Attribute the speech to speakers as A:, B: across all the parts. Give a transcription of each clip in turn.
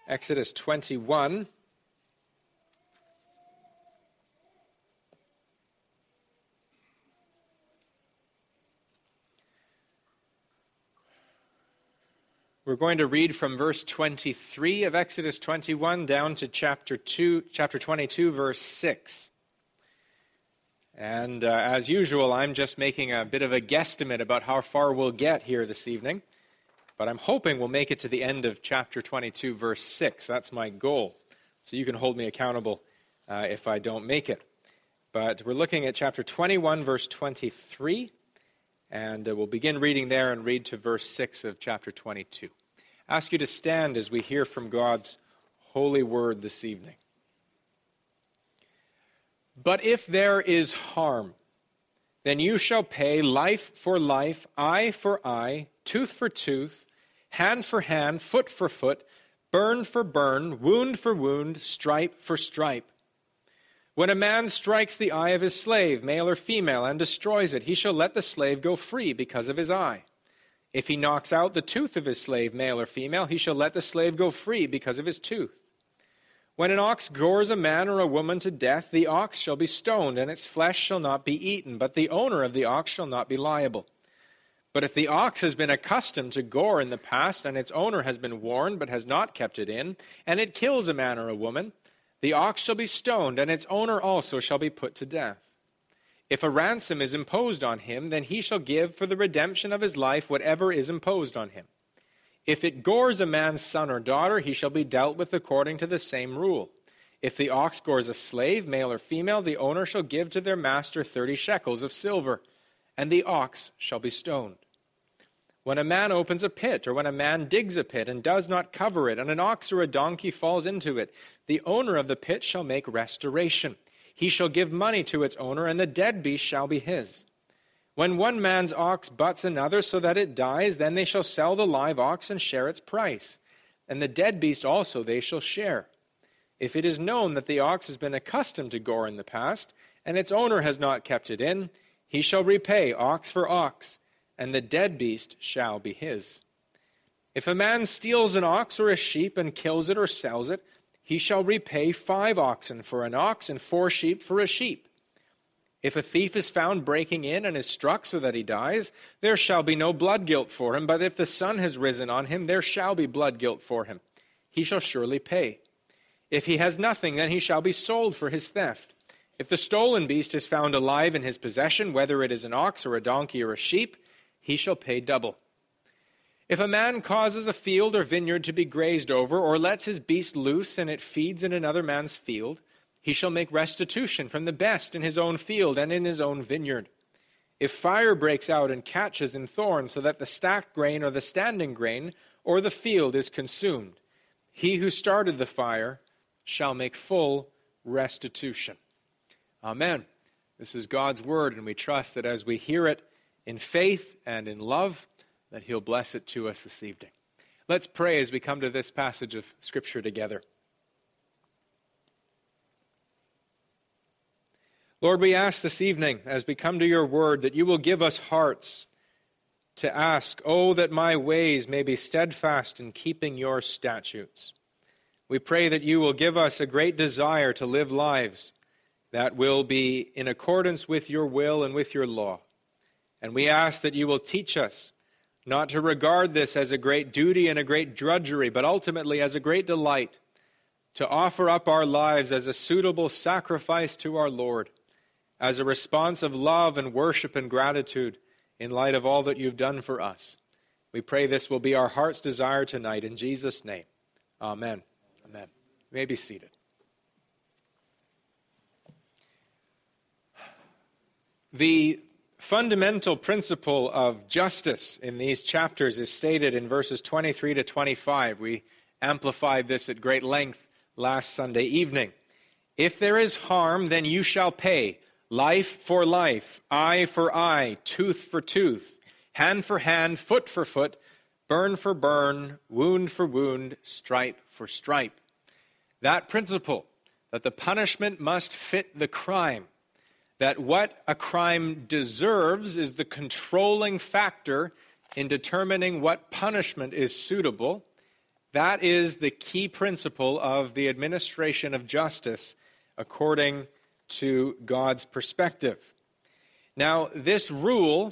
A: Exodus 21. We're going to read from verse 23 of Exodus 21 down to chapter 22, verse 6. And as usual, I'm just making a bit of a guesstimate about how far we'll get here this evening. But I'm hoping we'll make it to the end of chapter 22, verse 6. That's my goal. So you can hold me accountable if I don't make it. But we're looking at chapter 21, verse 23. And we'll begin reading there and read to verse 6 of chapter 22. I ask you to stand as we hear from God's holy word this evening. But if there is harm, then you shall pay life for life, eye for eye, tooth for tooth, hand for hand, foot for foot, burn for burn, wound for wound, stripe for stripe. When a man strikes the eye of his slave, male or female, and destroys it, he shall let the slave go free because of his eye. If he knocks out the tooth of his slave, male or female, he shall let the slave go free because of his tooth. When an ox gores a man or a woman to death, the ox shall be stoned, and its flesh shall not be eaten, but the owner of the ox shall not be liable. But if the ox has been accustomed to gore in the past, and its owner has been warned but has not kept it in, and it kills a man or a woman, the ox shall be stoned, and its owner also shall be put to death. If a ransom is imposed on him, then he shall give for the redemption of his life whatever is imposed on him. If it gores a man's son or daughter, he shall be dealt with according to the same rule. If the ox gores a slave, male or female, the owner shall give to their master 30 shekels of silver, and the ox shall be stoned. When a man opens a pit, or when a man digs a pit and does not cover it, and an ox or a donkey falls into it, the owner of the pit shall make restoration. He shall give money to its owner, and the dead beast shall be his. When one man's ox butts another so that it dies, then they shall sell the live ox and share its price. And the dead beast also they shall share. If it is known that the ox has been accustomed to gore in the past, and its owner has not kept it in, he shall repay ox for ox, and the dead beast shall be his. If a man steals an ox or a sheep and kills it or sells it, he shall repay 5 oxen for an ox and 4 sheep for a sheep. If a thief is found breaking in and is struck so that he dies, there shall be no blood guilt for him, but if the sun has risen on him, there shall be blood guilt for him. He shall surely pay. If he has nothing, then he shall be sold for his theft. If the stolen beast is found alive in his possession, whether it is an ox or a donkey or a sheep, he shall pay double. If a man causes a field or vineyard to be grazed over, or lets his beast loose and it feeds in another man's field, he shall make restitution from the best in his own field and in his own vineyard. If fire breaks out and catches in thorns, so that the stacked grain or the standing grain or the field is consumed, he who started the fire shall make full restitution. Amen. This is God's word, and we trust that as we hear it in faith and in love, that he'll bless it to us this evening. Let's pray as we come to this passage of Scripture together. Lord, we ask this evening, as we come to your word, that you will give us hearts to ask, "Oh, that my ways may be steadfast in keeping your statutes." We pray that you will give us a great desire to live lives that will be in accordance with your will and with your law. And we ask that you will teach us not to regard this as a great duty and a great drudgery, but ultimately as a great delight, to offer up our lives as a suitable sacrifice to our Lord, as a response of love and worship and gratitude in light of all that you've done for us. We pray this will be our heart's desire tonight in Jesus' name. Amen. Amen. You may be seated. The fundamental principle of justice in these chapters is stated in verses 23 to 25. We amplified this at great length last Sunday evening. If there is harm, then you shall pay. Life for life, eye for eye, tooth for tooth, hand for hand, foot for foot, burn for burn, wound for wound, stripe for stripe. That principle, that the punishment must fit the crime, that what a crime deserves is the controlling factor in determining what punishment is suitable, That is the key principle of the administration of justice according to God's perspective. Now, this rule,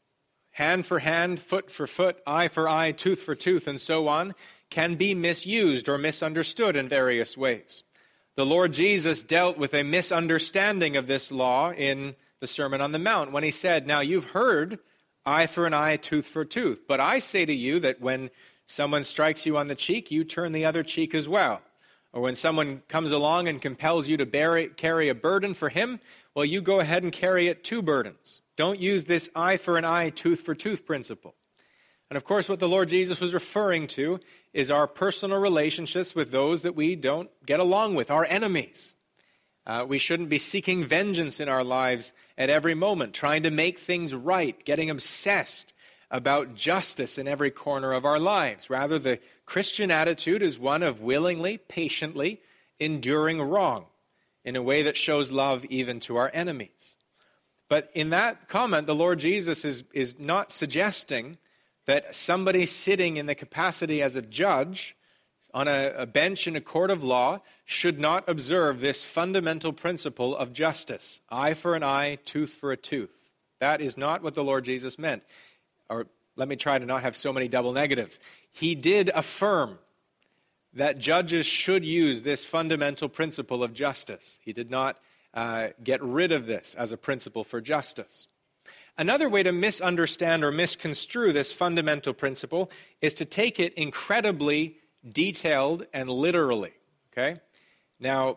A: hand for hand, foot for foot, eye for eye, tooth for tooth, and so on, can be misused or misunderstood in various ways. The Lord Jesus dealt with a misunderstanding of this law in the Sermon on the Mount when he said, now you've heard eye for an eye, tooth for tooth, but I say to you that when someone strikes you on the cheek, you turn the other cheek as well. Or when someone comes along and compels you to carry a burden for him, well, you go ahead and carry it 2 burdens. Don't use this eye for an eye, tooth for tooth principle. And of course, what the Lord Jesus was referring to is our personal relationships with those that we don't get along with, our enemies. We shouldn't be seeking vengeance in our lives at every moment, trying to make things right, getting obsessed about justice in every corner of our lives. Rather, the Christian attitude is one of willingly, patiently enduring wrong in a way that shows love even to our enemies. But in that comment, the Lord Jesus is not suggesting that somebody sitting in the capacity as a judge on a bench in a court of law should not observe this fundamental principle of justice. Eye for an eye, tooth for a tooth. That is not what the Lord Jesus meant. Or let me try to not have so many double negatives. He did affirm that judges should use this fundamental principle of justice. He did not get rid of this as a principle for justice. Another way to misunderstand or misconstrue this fundamental principle is to take it incredibly detailed and literally. Okay? Now,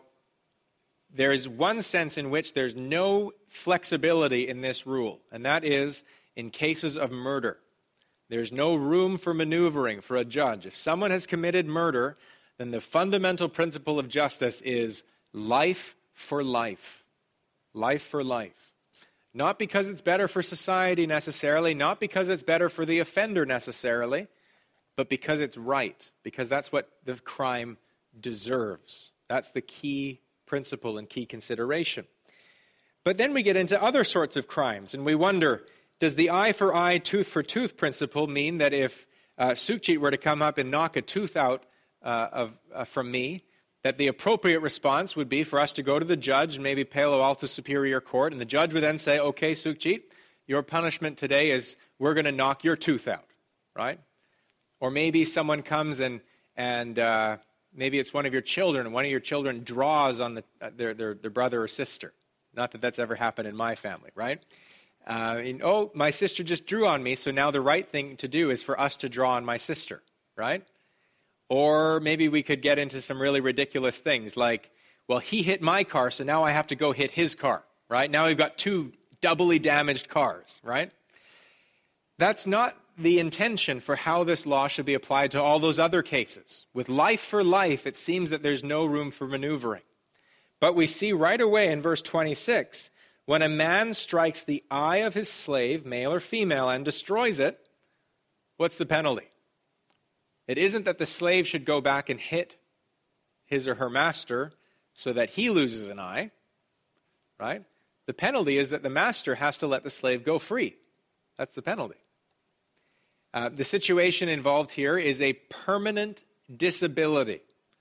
A: there is one sense in which there's no flexibility in this rule, and that is in cases of murder. There's no room for maneuvering for a judge. If someone has committed murder, then the fundamental principle of justice is life for life. Life for life. Not because it's better for society necessarily, not because it's better for the offender necessarily, but because it's right, because that's what the crime deserves. That's the key principle and key consideration. But then we get into other sorts of crimes, and we wonder, does the eye for eye, tooth for tooth principle mean that if Sukhjit were to come up and knock a tooth out from me, that the appropriate response would be for us to go to the judge, maybe Palo Alto Superior Court, and the judge would then say, okay, Sukhjit, your punishment today is we're going to knock your tooth out, right? Or maybe someone comes and maybe it's one of your children, and one of your children draws on their brother or sister. Not that that's ever happened in my family, right? My sister just drew on me, so now the right thing to do is for us to draw on my sister, right? Or maybe we could get into some really ridiculous things like, well, he hit my car, so now I have to go hit his car, right? Now we've got 2 doubly damaged cars, right? That's not the intention for how this law should be applied to all those other cases. With life for life, it seems that there's no room for maneuvering. But we see right away in verse 26, when a man strikes the eye of his slave, male or female, and destroys it, what's the penalty? It isn't that the slave should go back and hit his or her master so that he loses an eye, right? The penalty is that the master has to let the slave go free. That's the penalty. The situation involved here is a permanent disability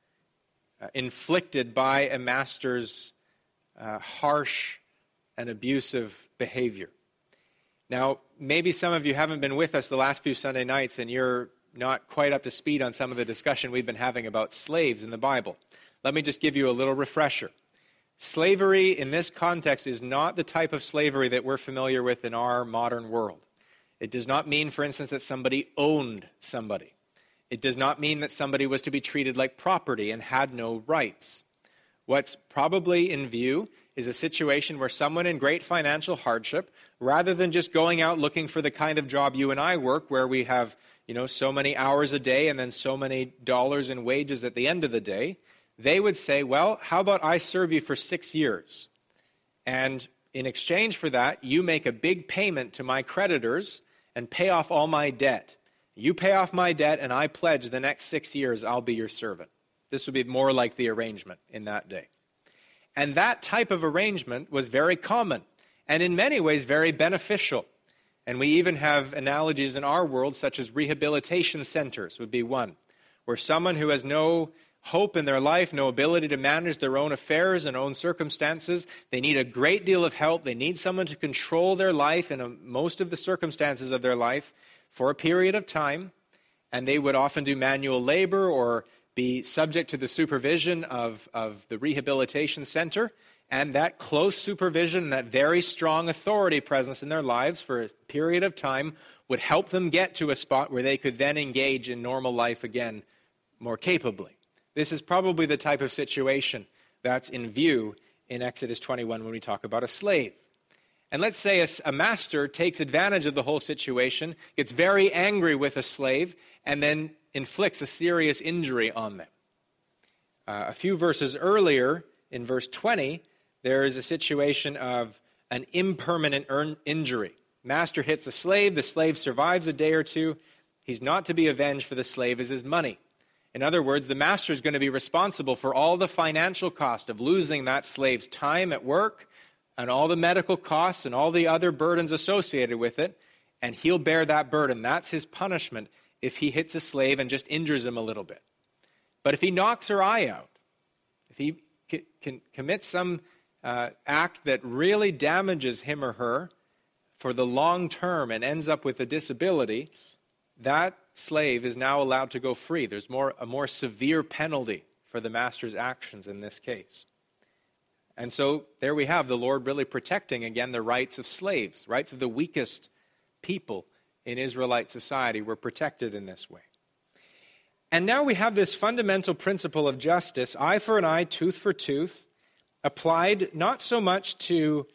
A: inflicted by a master's harsh and abusive behavior. Now, maybe some of you haven't been with us the last few Sunday nights and you're not quite up to speed on some of the discussion we've been having about slaves in the Bible. Let me just give you a little refresher. Slavery in this context is not the type of slavery that we're familiar with in our modern world. It does not mean, for instance, that somebody owned somebody. It does not mean that somebody was to be treated like property and had no rights. What's probably in view is a situation where someone in great financial hardship, rather than just going out looking for the kind of job you and I work, where we have so many hours a day and then so many dollars in wages at the end of the day, they would say, well, how about I serve you for 6 years? And in exchange for that, you make a big payment to my creditors and pay off all my debt. You pay off my debt and I pledge the next 6 years I'll be your servant. This would be more like the arrangement in that day. And that type of arrangement was very common and in many ways very beneficial. And we even have analogies in our world, such as rehabilitation centers would be one, where someone who has no hope in their life, no ability to manage their own affairs and own circumstances, they need a great deal of help. They need someone to control their life in most of the circumstances of their life for a period of time, and they would often do manual labor or be subject to the supervision of the rehabilitation center, and that close supervision, that very strong authority presence in their lives for a period of time would help them get to a spot where they could then engage in normal life again more capably. This is probably the type of situation that's in view in Exodus 21 when we talk about a slave. And let's say a master takes advantage of the whole situation, gets very angry with a slave, and then inflicts a serious injury on them. A few verses earlier, in verse 20, there is a situation of an impermanent injury. Master hits a slave, the slave survives a day or two. He's not to be avenged, for the slave is his money. In other words, the master is going to be responsible for all the financial cost of losing that slave's time at work and all the medical costs and all the other burdens associated with it, and he'll bear that burden. That's his punishment if he hits a slave and just injures him a little bit. But if he knocks her eye out, if he can commit some act that really damages him or her for the long term and ends up with a disability, that slave is now allowed to go free. There's a more severe penalty for the master's actions in this case. And so there we have the Lord really protecting, again, the rights of slaves, rights of the weakest people in Israelite society were protected in this way. And now we have this fundamental principle of justice, eye for an eye, tooth for tooth, applied not so much to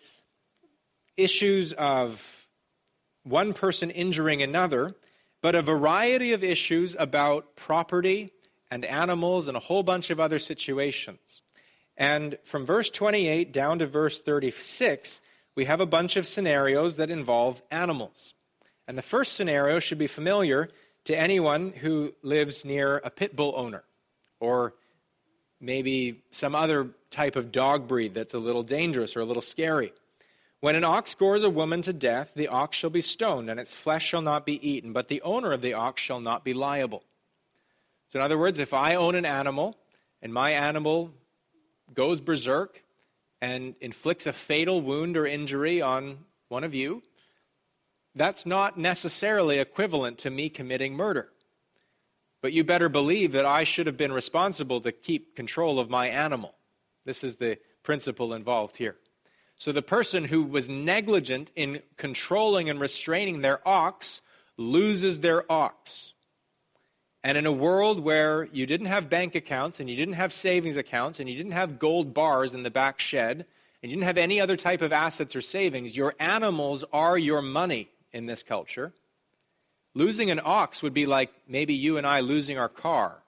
A: issues of one person injuring another, but a variety of issues about property and animals and a whole bunch of other situations. And from verse 28 down to verse 36, we have a bunch of scenarios that involve animals. And the first scenario should be familiar to anyone who lives near a pit bull owner, or maybe some other type of dog breed that's a little dangerous or a little scary. When an ox gores a woman to death, the ox shall be stoned, and its flesh shall not be eaten, but the owner of the ox shall not be liable. So in other words, if I own an animal, and my animal goes berserk and inflicts a fatal wound or injury on one of you, that's not necessarily equivalent to me committing murder. But you better believe that I should have been responsible to keep control of my animal. This is the principle involved here. So the person who was negligent in controlling and restraining their ox loses their ox. And in a world where you didn't have bank accounts and you didn't have savings accounts and you didn't have gold bars in the back shed and you didn't have any other type of assets or savings, your animals are your money in this culture. Losing an ox would be like maybe you and I losing our car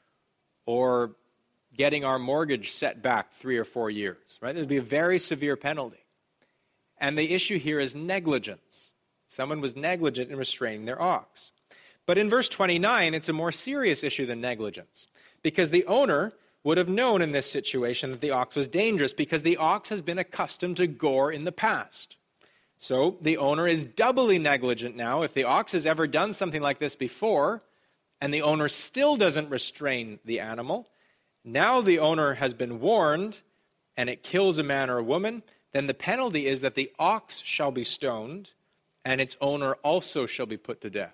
A: or getting our mortgage set back 3 or 4 years, right? There would be a very severe penalty. And the issue here is negligence. Someone was negligent in restraining their ox. But in verse 29, it's a more serious issue than negligence, because the owner would have known in this situation that the ox was dangerous because the ox has been accustomed to gore in the past. So the owner is doubly negligent now. If the ox has ever done something like this before, and the owner still doesn't restrain the animal, now the owner has been warned, and it kills a man or a woman, then the penalty is that the ox shall be stoned, and its owner also shall be put to death.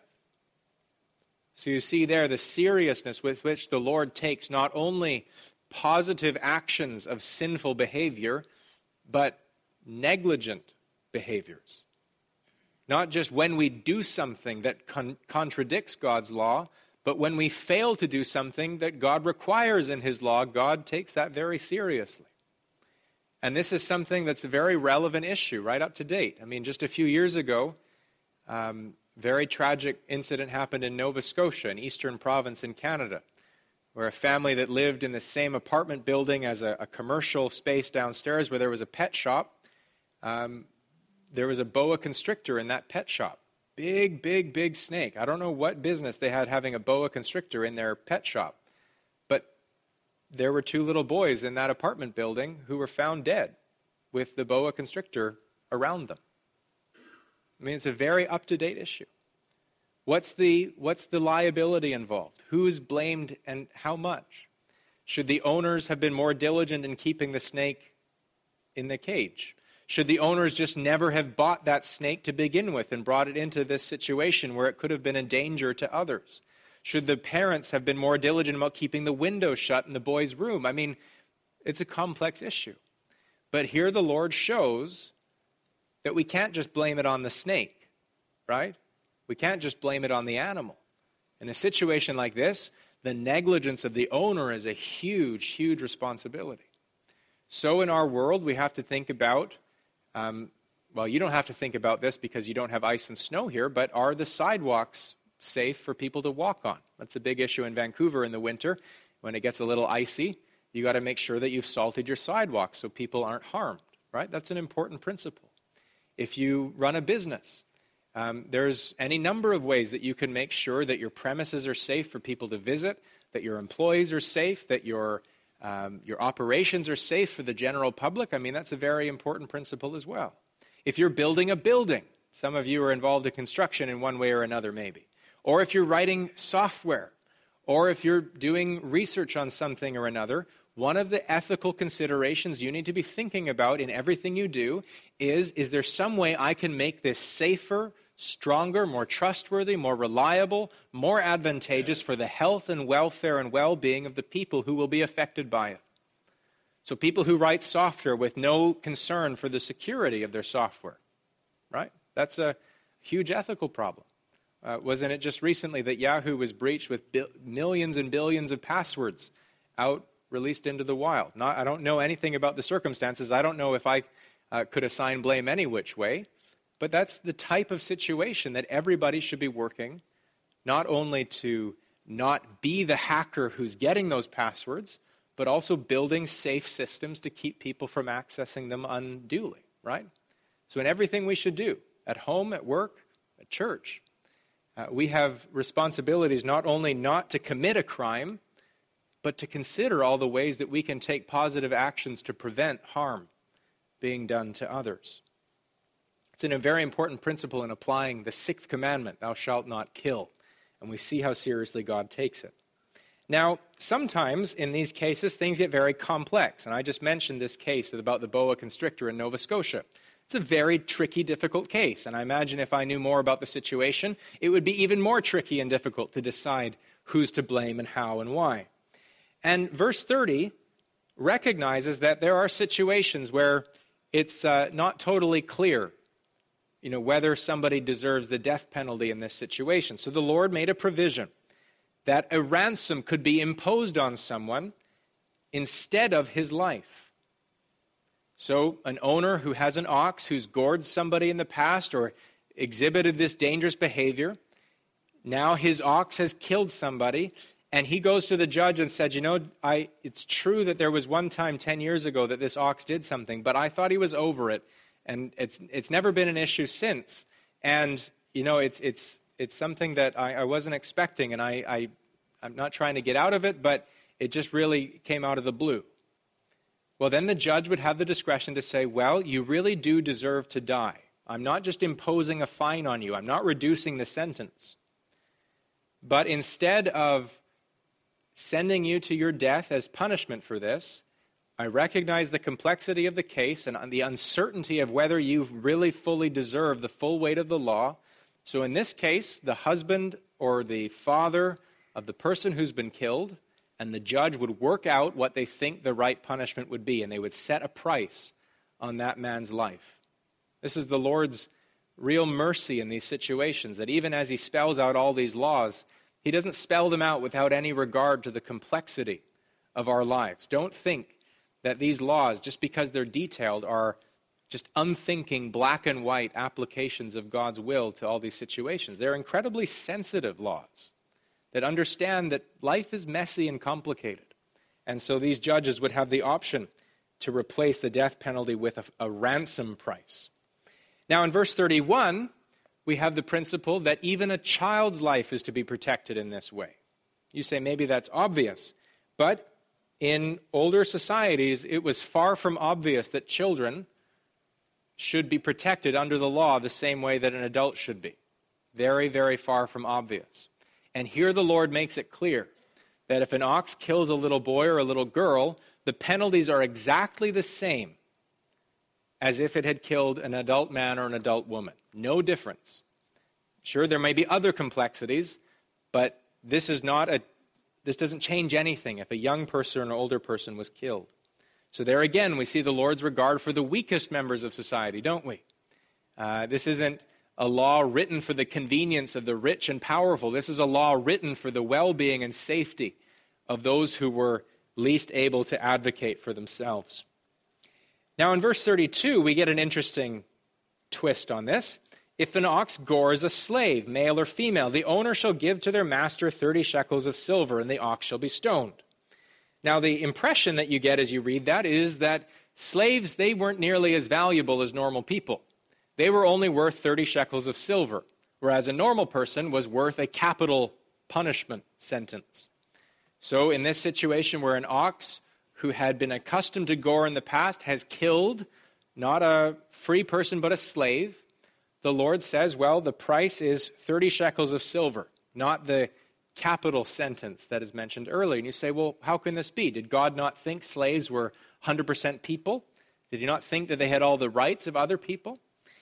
A: So you see there the seriousness with which the Lord takes not only positive actions of sinful behavior, but negligent behaviors. Not just when we do something that contradicts God's law, but when we fail to do something that God requires in His law, God takes that very seriously. And this is something that's a very relevant issue right up to date. I mean, just a few years ago, very tragic incident happened in Nova Scotia, an eastern province in Canada, where a family that lived in the same apartment building as a commercial space downstairs where there was a pet shop, there was a boa constrictor in that pet shop. Big, big, big snake. I don't know what business they had having a boa constrictor in their pet shop, but there were 2 little boys in that apartment building who were found dead with the boa constrictor around them. I mean, it's a very up-to-date issue. What's the liability involved? Who is blamed and how much? Should the owners have been more diligent in keeping the snake in the cage? Should the owners just never have bought that snake to begin with and brought it into this situation where it could have been a danger to others? Should the parents have been more diligent about keeping the window shut in the boy's room? I mean, it's a complex issue. But here the Lord shows that we can't just blame it on the snake, right? We can't just blame it on the animal. In a situation like this, the negligence of the owner is a huge, huge responsibility. So in our world, we have to think about, well, you don't have to think about this because you don't have ice and snow here, but are the sidewalks safe for people to walk on? That's a big issue in Vancouver in the winter. When it gets a little icy, you got to make sure that you've salted your sidewalks so people aren't harmed, right? That's an important principle. If you run a business, there's any number of ways that you can make sure that your premises are safe for people to visit, that your employees are safe, that your operations are safe for the general public. I mean, that's a very important principle as well. If you're building a building, some of you are involved in construction in one way or another maybe, or if you're writing software, or if you're doing research on something or another, one of the ethical considerations you need to be thinking about in everything you do is there some way I can make this safer, stronger, more trustworthy, more reliable, more advantageous for the health and welfare and well-being of the people who will be affected by it? So people who write software with no concern for the security of their software, right? That's a huge ethical problem. Wasn't it just recently that Yahoo was breached with millions and billions of passwords released into the wild? I don't know anything about the circumstances. I don't know if I could assign blame any which way. But that's the type of situation that everybody should be working, not only to not be the hacker who's getting those passwords, but also building safe systems to keep people from accessing them unduly, right? So in everything we should do, at home, at work, at church, we have responsibilities not only not to commit a crime, but to consider all the ways that we can take positive actions to prevent harm being done to others. It's a very important principle in applying the sixth commandment, thou shalt not kill. And we see how seriously God takes it. Now, sometimes in these cases, things get very complex. And I just mentioned this case about the boa constrictor in Nova Scotia. It's a very tricky, difficult case. And I imagine if I knew more about the situation, it would be even more tricky and difficult to decide who's to blame and how and why. And verse 30 recognizes that there are situations where it's not totally clear, whether somebody deserves the death penalty in this situation. So the Lord made a provision that a ransom could be imposed on someone instead of his life. So an owner who has an ox who's gored somebody in the past or exhibited this dangerous behavior, now his ox has killed somebody, and he goes to the judge and said, it's true that there was one time 10 years ago that this ox did something, but I thought he was over it. And it's never been an issue since. And, it's something that I wasn't expecting, and I'm not trying to get out of it, but it just really came out of the blue. Well, then the judge would have the discretion to say, well, you really do deserve to die. I'm not just imposing a fine on you. I'm not reducing the sentence. But instead of sending you to your death as punishment for this, I recognize the complexity of the case and the uncertainty of whether you really fully deserve the full weight of the law. So in this case, the husband or the father of the person who's been killed and the judge would work out what they think the right punishment would be, and they would set a price on that man's life. This is the Lord's real mercy in these situations, that even as he spells out all these laws, he doesn't spell them out without any regard to the complexity of our lives. Don't think that these laws, just because they're detailed, are just unthinking black and white applications of God's will to all these situations. They're incredibly sensitive laws that understand that life is messy and complicated. And so these judges would have the option to replace the death penalty with a ransom price. Now in verse 31, we have the principle that even a child's life is to be protected in this way. You say maybe that's obvious, but in older societies, it was far from obvious that children should be protected under the law the same way that an adult should be. Very, very far from obvious. And here the Lord makes it clear that if an ox kills a little boy or a little girl, the penalties are exactly the same as if it had killed an adult man or an adult woman. No difference. Sure, there may be other complexities, but this doesn't change anything if a young person or an older person was killed. So there again, we see the Lord's regard for the weakest members of society, don't we? This isn't a law written for the convenience of the rich and powerful. This is a law written for the well-being and safety of those who were least able to advocate for themselves. Now in verse 32, we get an interesting twist on this. If an ox gores a slave, male or female, the owner shall give to their master 30 shekels of silver, and the ox shall be stoned. Now the impression that you get as you read that is that slaves, they weren't nearly as valuable as normal people. They were only worth 30 shekels of silver, whereas a normal person was worth a capital punishment sentence. So in this situation where an ox who had been accustomed to gore in the past has killed not a free person but a slave, the Lord says, well, the price is 30 shekels of silver, not the capital sentence that is mentioned earlier. And you say, well, how can this be? Did God not think slaves were 100% people? Did he not think that they had all the rights of other people?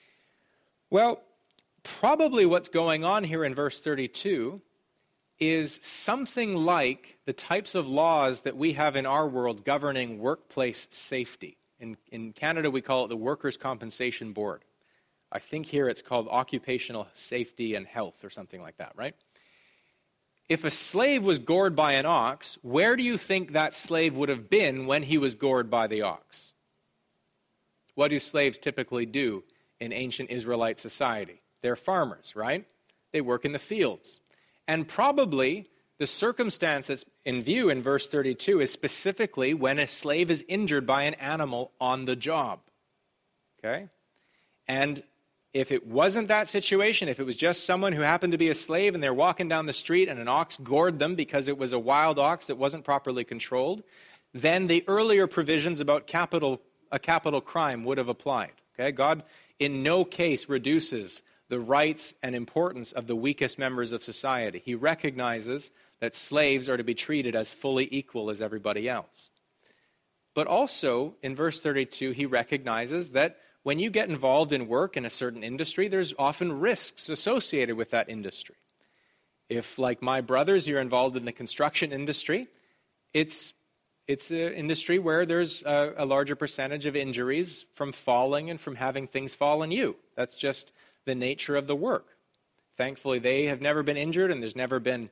A: Well, probably what's going on here in verse 32 is something like the types of laws that we have in our world governing workplace safety. In Canada, we call it the Workers' Compensation Board. I think here it's called Occupational Safety and Health or something like that, right? If a slave was gored by an ox, where do you think that slave would have been when he was gored by the ox? What do slaves typically do in ancient Israelite society? They're farmers, right? They work in the fields. And probably the circumstance that's in view in verse 32 is specifically when a slave is injured by an animal on the job. Okay? And if it wasn't that situation, if it was just someone who happened to be a slave and they're walking down the street and an ox gored them because it was a wild ox that wasn't properly controlled, then the earlier provisions about a capital crime would have applied. Okay? God in no case reduces the rights and importance of the weakest members of society. He recognizes that slaves are to be treated as fully equal as everybody else. But also, in verse 32, he recognizes that when you get involved in work in a certain industry, there's often risks associated with that industry. If, like my brothers, you're involved in the construction industry, it's an industry where there's a larger percentage of injuries from falling and from having things fall on you. That's just the nature of the work. Thankfully, they have never been injured, and there's never been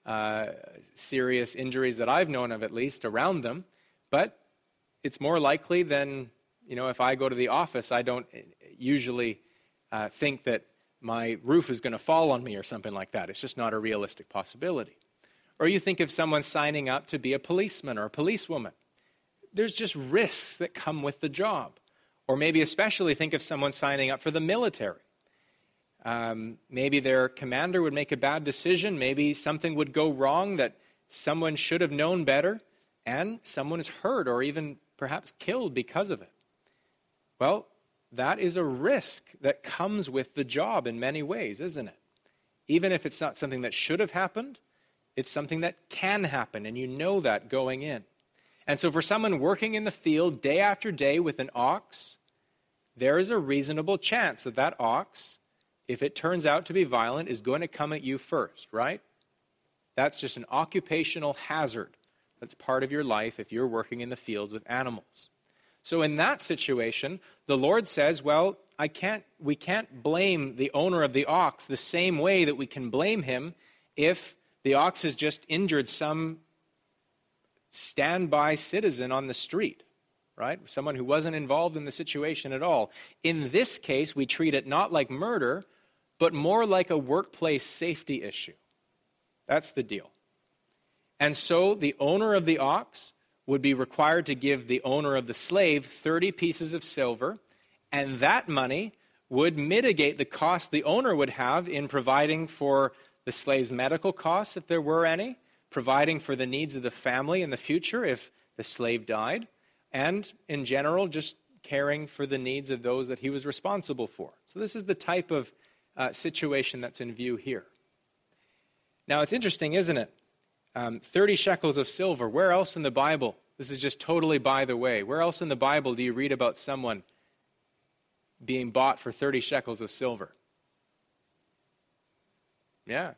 A: serious injuries that I've known of, at least, around them. But it's more likely than, if I go to the office, I don't usually think that my roof is going to fall on me or something like that. It's just not a realistic possibility. Or you think of someone signing up to be a policeman or a policewoman. There's just risks that come with the job. Or maybe especially think of someone signing up for the military. Maybe their commander would make a bad decision. Maybe something would go wrong that someone should have known better, and someone is hurt or even perhaps killed because of it. Well, that is a risk that comes with the job in many ways, isn't it? Even if it's not something that should have happened, it's something that can happen, and you know that going in. And so for someone working in the field day after day with an ox, there is a reasonable chance that that ox, if it turns out to be violent, is going to come at you first, right? That's just an occupational hazard that's part of your life if you're working in the fields with animals. So in that situation, the Lord says, well, we can't blame the owner of the ox the same way that we can blame him if the ox has just injured some standby citizen on the street, right? Someone who wasn't involved in the situation at all. In this case, we treat it not like murder, but more like a workplace safety issue. That's the deal. And so the owner of the ox would be required to give the owner of the slave 30 pieces of silver, and that money would mitigate the cost the owner would have in providing for the slave's medical costs, if there were any, providing for the needs of the family in the future if the slave died, and in general, just caring for the needs of those that he was responsible for. So this is the type of situation that's in view here. Now, it's interesting, isn't it? 30 shekels of silver. Where else in the Bible? This is just totally by the way. Where else in the Bible do you read about someone being bought for 30 shekels of silver? Yeah.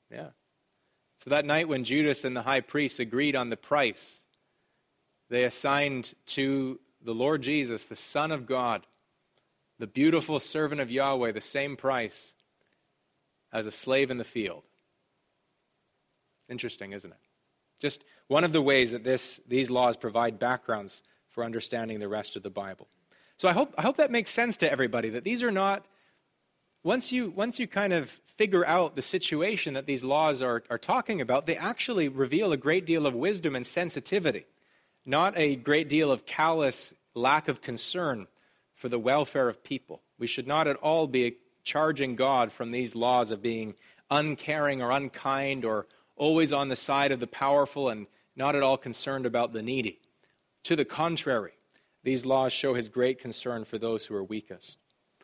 A: So that night when Judas and the high priest agreed on the price, they assigned to the Lord Jesus, the Son of God, the beautiful servant of Yahweh, the same price as a slave in the field. Interesting, isn't it? Just one of the ways that these laws provide backgrounds for understanding the rest of the Bible. So I hope that makes sense to everybody, that these are not, once you kind of figure out the situation that these laws are talking about, they actually reveal a great deal of wisdom and sensitivity, not a great deal of callous lack of concern for the welfare of people. We should not at all be charging God from these laws of being uncaring or unkind or always on the side of the powerful and not at all concerned about the needy. To the contrary, these laws show his great concern for those who are weakest.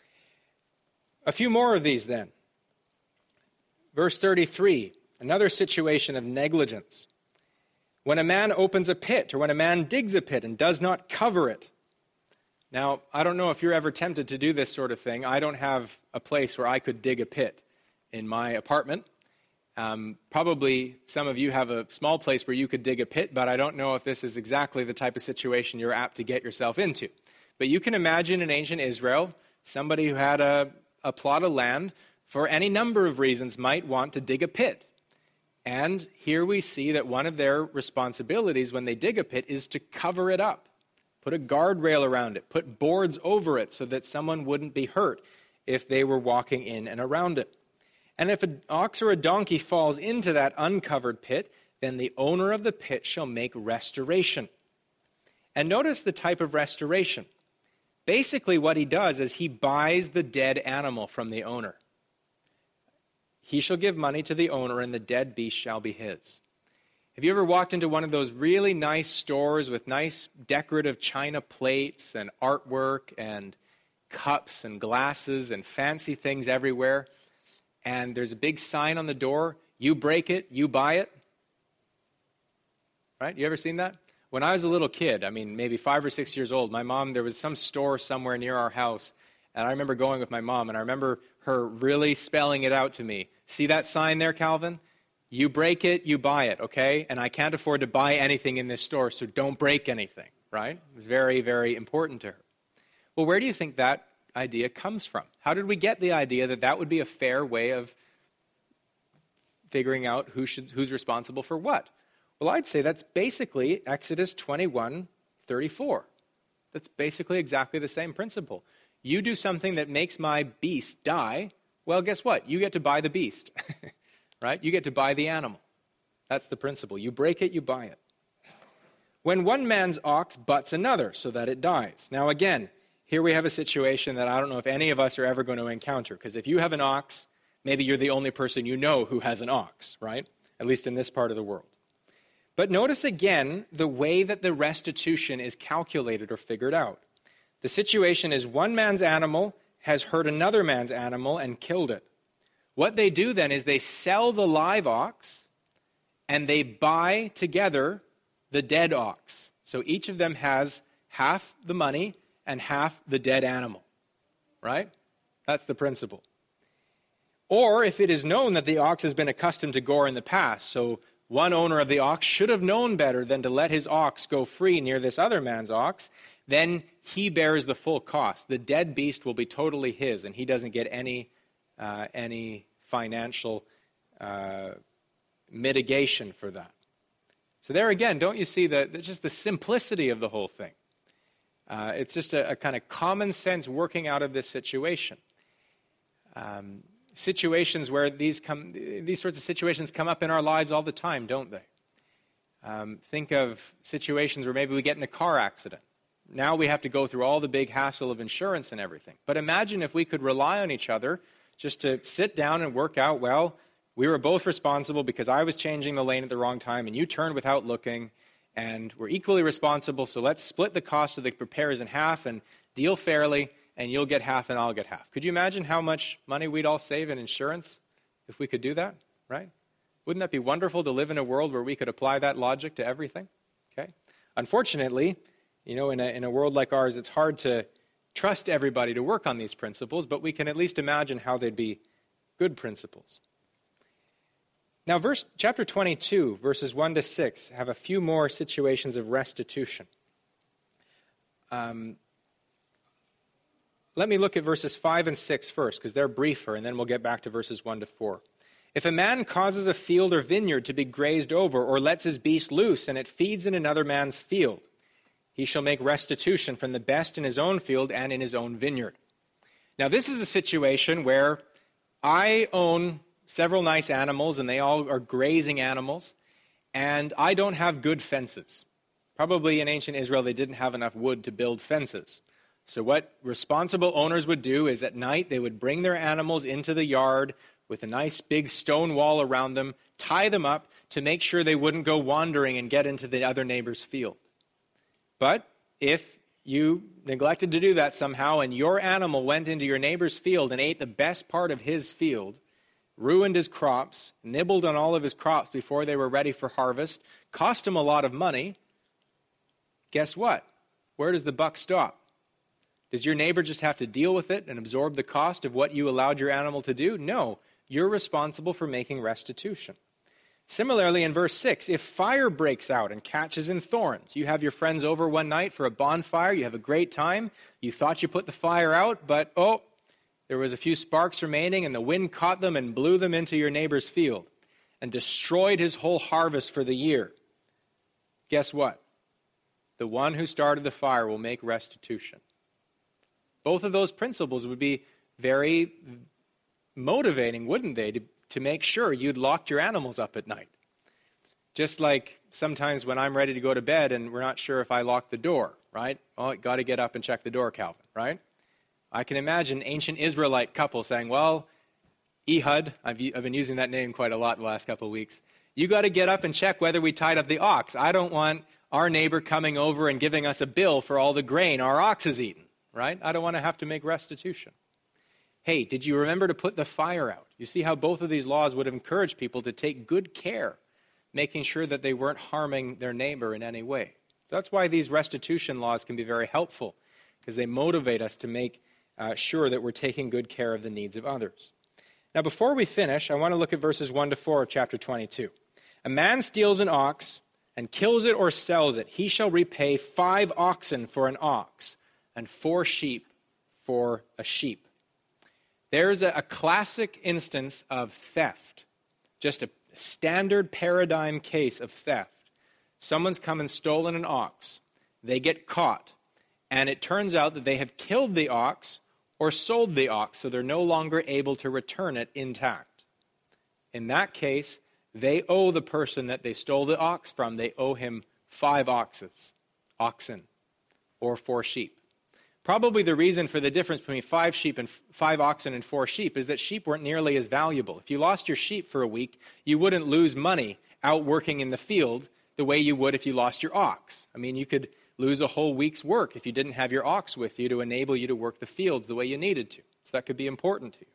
A: A few more of these then. Verse 33, another situation of negligence. When a man opens a pit, or when a man digs a pit and does not cover it. Now, I don't know if you're ever tempted to do this sort of thing. I don't have a place where I could dig a pit in my apartment. Probably some of you have a small place where you could dig a pit, but I don't know if this is exactly the type of situation you're apt to get yourself into. But you can imagine in ancient Israel, somebody who had a plot of land, for any number of reasons, might want to dig a pit. And here we see that one of their responsibilities when they dig a pit is to cover it up, put a guardrail around it, put boards over it so that someone wouldn't be hurt if they were walking in and around it. And if an ox or a donkey falls into that uncovered pit, then the owner of the pit shall make restoration. And notice the type of restoration. Basically what he does is he buys the dead animal from the owner. He shall give money to the owner, and the dead beast shall be his. Have you ever walked into one of those really nice stores with nice decorative china plates and artwork and cups and glasses and fancy things everywhere? And there's a big sign on the door, you break it, you buy it. Right? You ever seen that? When I was a little kid, maybe 5 or 6 years old, my mom, there was some store somewhere near our house, and I remember going with my mom, and I remember her really spelling it out to me. See that sign there, Calvin? You break it, you buy it, okay? And I can't afford to buy anything in this store, so don't break anything, right? It was very, very important to her. Well, where do you think that idea comes from? How did we get the idea that that would be a fair way of figuring out who's responsible for what? Well, I'd say that's basically Exodus 21:34. That's basically exactly the same principle. You do something that makes my beast die, well, guess what? You get to buy the beast, right? You get to buy the animal. That's the principle. You break it, you buy it. When one man's ox butts another so that it dies. Now again, here we have a situation that I don't know if any of us are ever going to encounter, because if you have an ox, maybe you're the only person you know who has an ox, right? At least in this part of the world. But notice again the way that the restitution is calculated or figured out. The situation is one man's animal has hurt another man's animal and killed it. What they do then is they sell the live ox and they buy together the dead ox. So each of them has half the money and half the dead animal, right? That's the principle. Or if it is known that the ox has been accustomed to gore in the past, so one owner of the ox should have known better than to let his ox go free near this other man's ox, then he bears the full cost. The dead beast will be totally his, and he doesn't get any financial mitigation for that. So there again, don't you see just the simplicity of the whole thing? It's just a kind of common sense working out of this situation. Situations where these sorts of situations come up in our lives all the time, don't they? Think of situations where maybe we get in a car accident. Now we have to go through all the big hassle of insurance and everything. But imagine if we could rely on each other just to sit down and work out, well, we were both responsible because I was changing the lane at the wrong time and you turned without looking, and we're equally responsible, so let's split the cost of the repairs in half and deal fairly, and you'll get half and I'll get half. Could you imagine how much money we'd all save in insurance if we could do that, right? Wouldn't that be wonderful to live in a world where we could apply that logic to everything? Okay. Unfortunately, in a world like ours, it's hard to trust everybody to work on these principles, but we can at least imagine how they'd be good principles. Now, chapter 22, verses 1 to 6, have a few more situations of restitution. Let me look at verses 5 and 6 first, because they're briefer, and then we'll get back to verses 1 to 4. If a man causes a field or vineyard to be grazed over, or lets his beast loose, and it feeds in another man's field, he shall make restitution from the best in his own field and in his own vineyard. Now, this is a situation where I own several nice animals, and they all are grazing animals, and I don't have good fences. Probably in ancient Israel, they didn't have enough wood to build fences. So what responsible owners would do is at night they would bring their animals into the yard with a nice big stone wall around them, tie them up to make sure they wouldn't go wandering and get into the other neighbor's field. But if you neglected to do that somehow and your animal went into your neighbor's field and ate the best part of his field, ruined his crops, nibbled on all of his crops before they were ready for harvest, cost him a lot of money, guess what? Where does the buck stop? Does your neighbor just have to deal with it and absorb the cost of what you allowed your animal to do? No, you're responsible for making restitution. Similarly, in verse 6, if fire breaks out and catches in thorns, you have your friends over one night for a bonfire, you have a great time, you thought you put the fire out, but there was a few sparks remaining and the wind caught them and blew them into your neighbor's field and destroyed his whole harvest for the year. Guess what? The one who started the fire will make restitution. Both of those principles would be very motivating, wouldn't they, to make sure you'd locked your animals up at night. Just like sometimes when I'm ready to go to bed and we're not sure if I locked the door, right? Well, got to get up and check the door, Calvin, right? I can imagine ancient Israelite couple saying, well, Ehud, I've been using that name quite a lot in the last couple of weeks, you got to get up and check whether we tied up the ox. I don't want our neighbor coming over and giving us a bill for all the grain our ox has eaten. Right? I don't want to have to make restitution. Hey, did you remember to put the fire out? You see how both of these laws would encourage people to take good care, making sure that they weren't harming their neighbor in any way. So that's why these restitution laws can be very helpful, because they motivate us to make sure that we're taking good care of the needs of others. Now, before we finish, I want to look at verses 1 to 4 of chapter 22. A man steals an ox and kills it or sells it. He shall repay 5 oxen for an ox, and 4 sheep for a sheep. There's a classic instance of theft, just a standard paradigm case of theft. Someone's come and stolen an ox. They get caught, and it turns out that they have killed the ox or sold the ox, so they're no longer able to return it intact. In that case, they owe the person that they stole the ox from, they owe him 5 oxen, or 4 sheep. Probably the reason for the difference between 5 oxen and 4 sheep is that sheep weren't nearly as valuable. If you lost your sheep for a week, you wouldn't lose money out working in the field the way you would if you lost your ox. I mean, you could lose a whole week's work if you didn't have your ox with you to enable you to work the fields the way you needed to. So that could be important to you.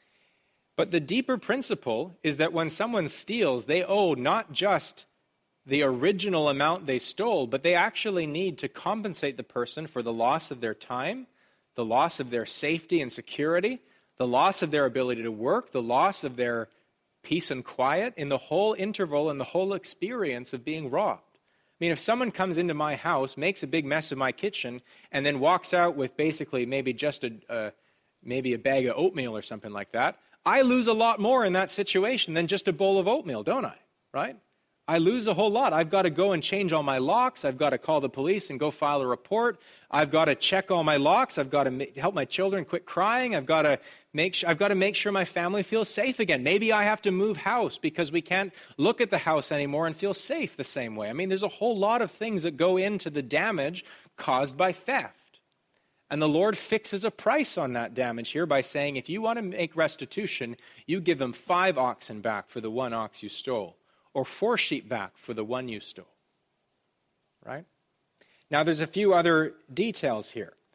A: But the deeper principle is that when someone steals, they owe not just the original amount they stole, but they actually need to compensate the person for the loss of their time, the loss of their safety and security, the loss of their ability to work, the loss of their peace and quiet in the whole interval and the whole experience of being robbed. I mean, if someone comes into my house, makes a big mess of my kitchen, and then walks out with basically maybe just maybe a bag of oatmeal or something like that, I lose a lot more in that situation than just a bowl of oatmeal, don't I? Right? I lose a whole lot. I've got to go and change all my locks. I've got to call the police and go file a report. I've got to check all my locks. I've got to help my children quit crying. I've got to make sure my family feels safe again. Maybe I have to move house because we can't look at the house anymore and feel safe the same way. I mean, there's a whole lot of things that go into the damage caused by theft. And the Lord fixes a price on that damage here by saying, if you want to make restitution, you give them 5 oxen back for the 1 ox you stole, or 4 sheep back for the 1 you stole. Right? Now, there's a few other details here.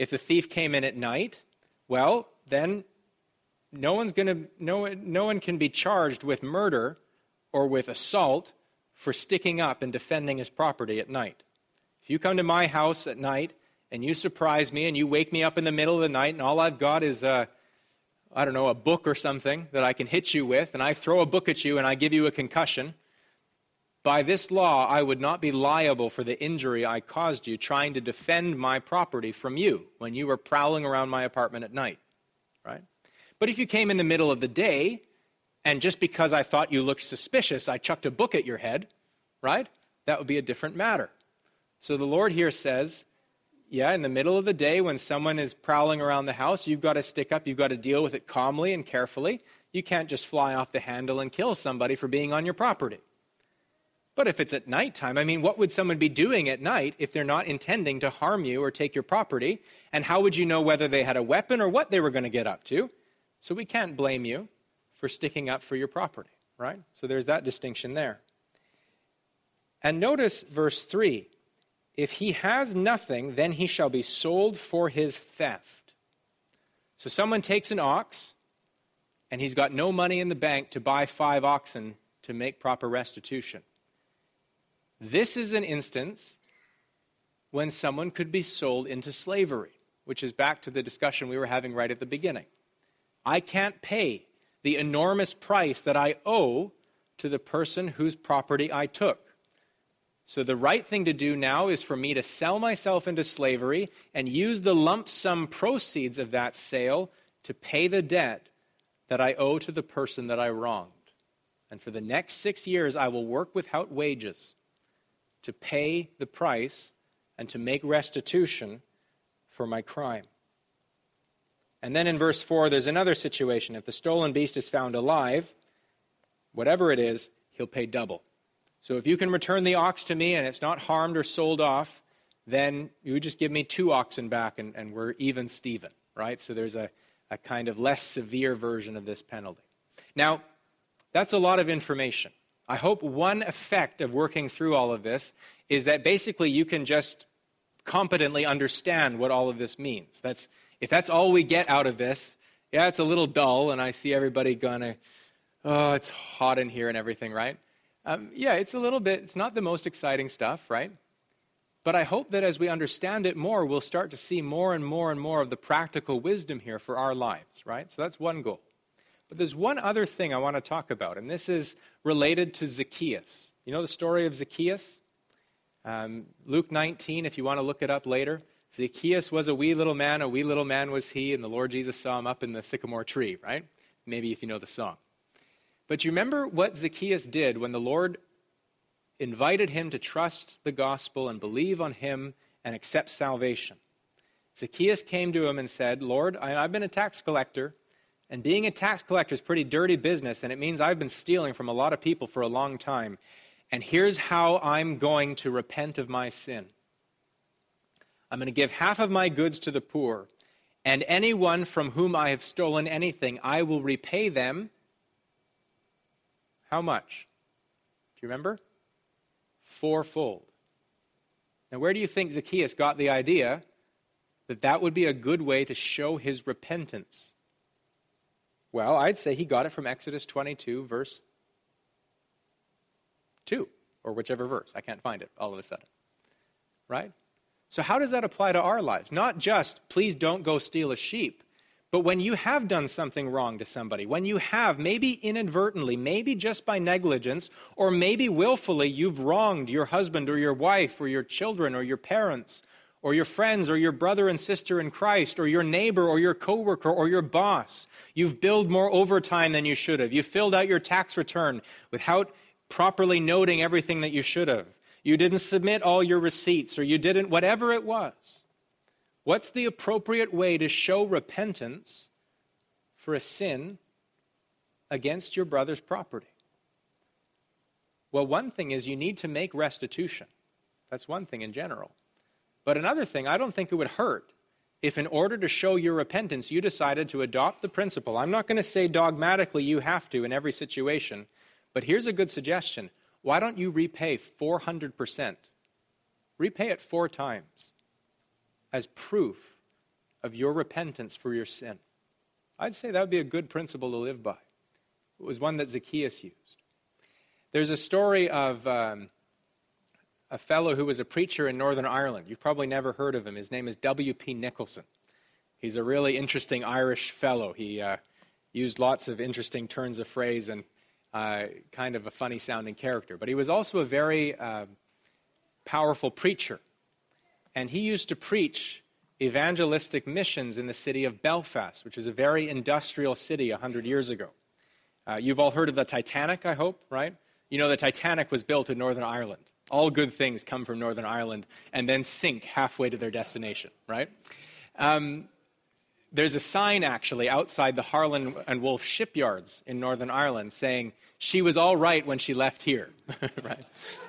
A: If the thief came in at night, well, then no one can be charged with murder or with assault for sticking up and defending his property at night. If you come to my house at night and you surprise me and you wake me up in the middle of the night and all I've got is a book or something that I can hit you with, and I throw a book at you and I give you a concussion, by this law, I would not be liable for the injury I caused you trying to defend my property from you when you were prowling around my apartment at night, right? But if you came in the middle of the day, and just because I thought you looked suspicious, I chucked a book at your head, right? That would be a different matter. So the Lord here says, yeah, in the middle of the day when someone is prowling around the house, you've got to stick up, you've got to deal with it calmly and carefully. You can't just fly off the handle and kill somebody for being on your property. But if it's at nighttime, what would someone be doing at night if they're not intending to harm you or take your property? And how would you know whether they had a weapon or what they were going to get up to? So we can't blame you for sticking up for your property, right? So there's that distinction there. And notice verse 3. If he has nothing, then he shall be sold for his theft. So someone takes an ox, and he's got no money in the bank to buy 5 oxen to make proper restitution. This is an instance when someone could be sold into slavery, which is back to the discussion we were having right at the beginning. I can't pay the enormous price that I owe to the person whose property I took. So the right thing to do now is for me to sell myself into slavery and use the lump sum proceeds of that sale to pay the debt that I owe to the person that I wronged. And for the next 6 years, I will work without wages to pay the price and to make restitution for my crime. And then in verse 4, there's another situation. If the stolen beast is found alive, whatever it is, he'll pay double. So if you can return the ox to me and it's not harmed or sold off, then you just give me 2 oxen back and we're even Steven, right? So there's a kind of less severe version of this penalty. Now, that's a lot of information. I hope one effect of working through all of this is that basically you can just competently understand what all of this means. If that's all we get out of this, yeah, it's a little dull, and I see everybody going, oh, it's hot in here and everything, right? It's not the most exciting stuff, right? But I hope that as we understand it more, we'll start to see more and more and more of the practical wisdom here for our lives, right? So that's one goal. But there's one other thing I want to talk about, and this is related to Zacchaeus. You know the story of Zacchaeus? Luke 19, if you want to look it up later. Zacchaeus was a wee little man was he, and the Lord Jesus saw him up in the sycamore tree, right? Maybe if you know the song. But you remember what Zacchaeus did when the Lord invited him to trust the gospel and believe on him and accept salvation. Zacchaeus came to him and said, Lord, I've been a tax collector, and being a tax collector is pretty dirty business, and it means I've been stealing from a lot of people for a long time. And here's how I'm going to repent of my sin. I'm going to give half of my goods to the poor, and anyone from whom I have stolen anything, I will repay them. How much? Do you remember? 4-fold. Now, where do you think Zacchaeus got the idea that that would be a good way to show his repentance? Well, I'd say he got it from Exodus 22, verse 2, or whichever verse. I can't find it all of a sudden. Right? So how does that apply to our lives? Not just, please don't go steal a sheep, but when you have done something wrong to somebody, when you have, maybe inadvertently, maybe just by negligence, or maybe willfully, you've wronged your husband or your wife or your children or your parents or your friends or your brother and sister in Christ or your neighbor or your coworker or your boss. You've billed more overtime than you should have. You filled out your tax return without properly noting everything that you should have. You didn't submit all your receipts, or you didn't, whatever it was. What's the appropriate way to show repentance for a sin against your brother's property? Well, one thing is you need to make restitution. That's one thing in general. But another thing, I don't think it would hurt if in order to show your repentance, you decided to adopt the principle. I'm not going to say dogmatically you have to in every situation, but here's a good suggestion. Why don't you repay 400%? Repay it 4 times as proof of your repentance for your sin. I'd say that would be a good principle to live by. It was one that Zacchaeus used. There's a story of a fellow who was a preacher in Northern Ireland. You've probably never heard of him. His name is W.P. Nicholson. He's a really interesting Irish fellow. He used lots of interesting turns of phrase and kind of a funny-sounding character. But he was also a very powerful preacher. And he used to preach evangelistic missions in the city of Belfast, which is a very industrial city 100 years ago. You've all heard of the Titanic, I hope, right? You know the Titanic was built in Northern Ireland. All good things come from Northern Ireland and then sink halfway to their destination, right? There's a sign, actually, outside the Harland and Wolff shipyards in Northern Ireland saying, she was all right when she left here, right?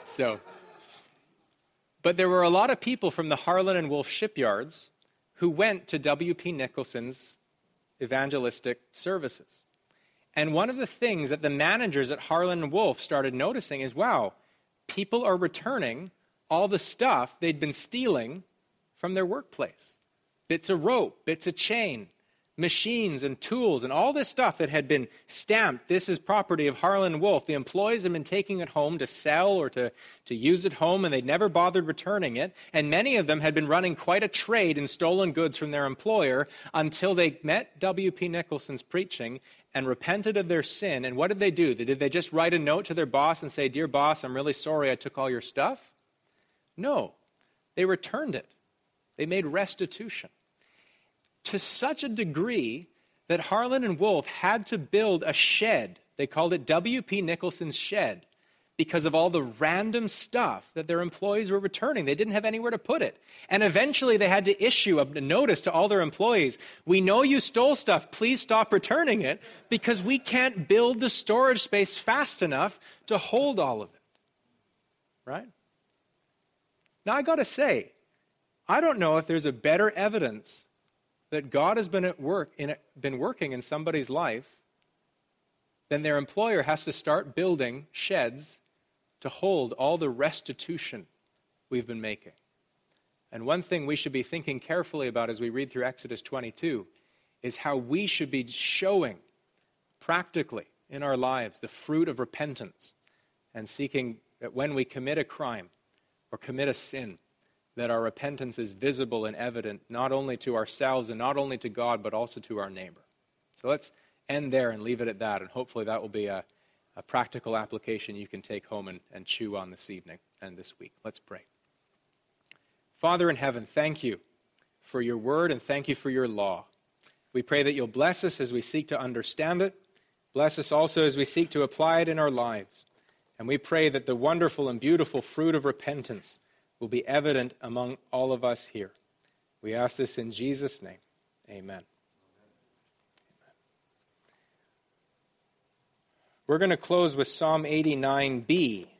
A: But there were a lot of people from the Harland and Wolff shipyards who went to W.P. Nicholson's evangelistic services. And one of the things that the managers at Harland and Wolff started noticing is, wow, people are returning all the stuff they'd been stealing from their workplace. Bits of rope, bits of chain, machines and tools, and all this stuff that had been stamped, this is property of Harland and Wolff. The employees had been taking it home to sell or to use at home, and they'd never bothered returning it. And many of them had been running quite a trade in stolen goods from their employer until they met W.P. Nicholson's preaching and repented of their sin. And what did they do? Did they just write a note to their boss and say, "Dear boss, I'm really sorry I took all your stuff"? No. They returned it. They made restitution. To such a degree that Harland and Wolff had to build a shed. They called it W.P. Nicholson's shed because of all the random stuff that their employees were returning. They didn't have anywhere to put it. And eventually they had to issue a notice to all their employees. We know you stole stuff. Please stop returning it because we can't build the storage space fast enough to hold all of it. Right? Now I got to say, I don't know if there's a better evidence that God has been working in somebody's life, then their employer has to start building sheds to hold all the restitution we've been making. And one thing we should be thinking carefully about as we read through Exodus 22 is how we should be showing practically in our lives the fruit of repentance and seeking that when we commit a crime or commit a sin, that our repentance is visible and evident not only to ourselves and not only to God, but also to our neighbor. So let's end there and leave it at that, and hopefully that will be a practical application you can take home and chew on this evening and this week. Let's pray. Father in heaven, thank you for your word and thank you for your law. We pray that you'll bless us as we seek to understand it. Bless us also as we seek to apply it in our lives. And we pray that the wonderful and beautiful fruit of repentance will be evident among all of us here. We ask this in Jesus' name. Amen. We're going to close with Psalm 89b.